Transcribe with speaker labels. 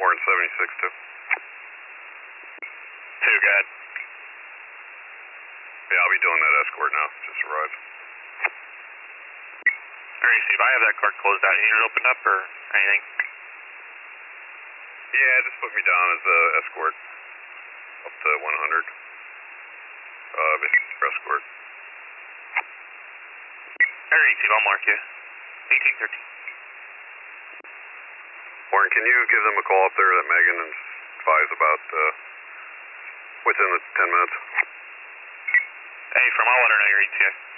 Speaker 1: Warren 76 too.
Speaker 2: 2, go ahead.
Speaker 1: Yeah, I'll be doing that escort now. Just arrived.
Speaker 2: Alright, Steve, I have that car closed out. You need it opened up or anything?
Speaker 1: Yeah, just put me down as a escort up to 100. Escort.
Speaker 2: Alright, Steve, I'll mark you. 1813.
Speaker 1: Warren, can you give them a call up there that Megan and advise about within the 10 minutes?
Speaker 2: Hey, from, I'll let her know your ETA.